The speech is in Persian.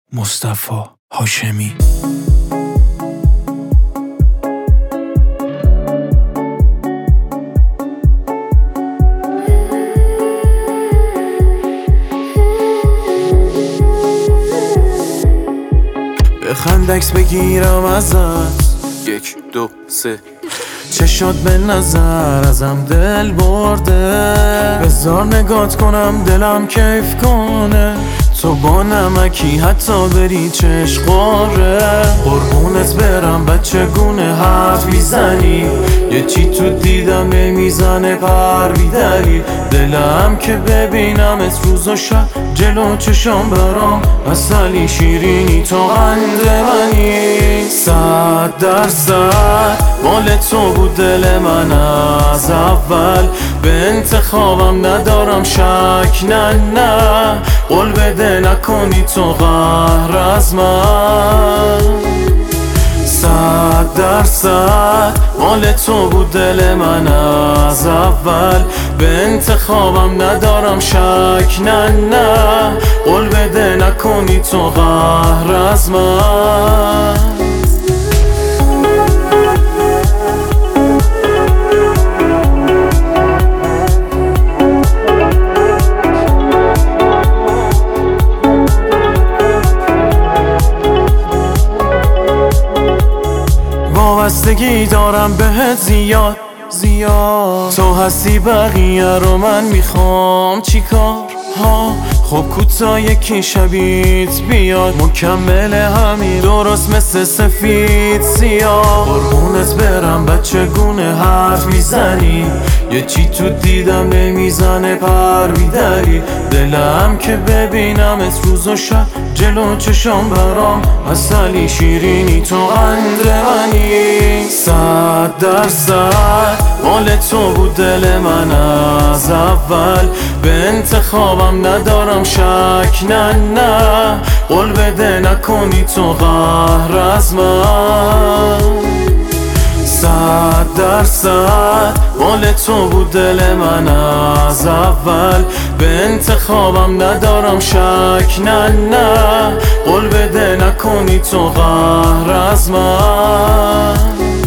مصطفی هاشمی. بخند عکس بگیرم ازت، 1 2 3 چشات به نظر ازم دل برده، بذار نگات کنم دلم کیف کنه، تو با نمکی حتی بری چشقاره. قربونت برم بچه گونه حرف میزنی، یه چی تو دیدم نمیزنه پر بیدلی، دلم که ببینمت روز و شب جلو چشام برام اصلی شیرینی تو قند منی. 100% مال تو بود دل من از اول، به انتخابم ندارم شک، نه قول بده نکنی تو قهر از من. 100% مال تو بود دل من از اول، به انتخابم ندارم شک، نه قول بده نکنی تو قهر از من. وابستگی دارم بهت زیاد، تو هستی بقیه رو من میخوام چیکار ها. خب کوتا یکی شبیت بیاد، مکمل همین درست مثل سفید سیاه. قربونت برم بچه گونه حرف میزنی، یه چی تو دیدم نمیزنه پر بیدلی، دلم که ببینمت روز و شب جلو چشام برام اصلی شیرینی تو قند منی. 100% مال تو بود دل من از اول، به انتخابم ندارم شک، نه قول بده نکنی تو قهر از من. 100% مال تو بود دل من از اول، به انتخابم ندارم شک، نه قول بده نکنی تو قهر از من.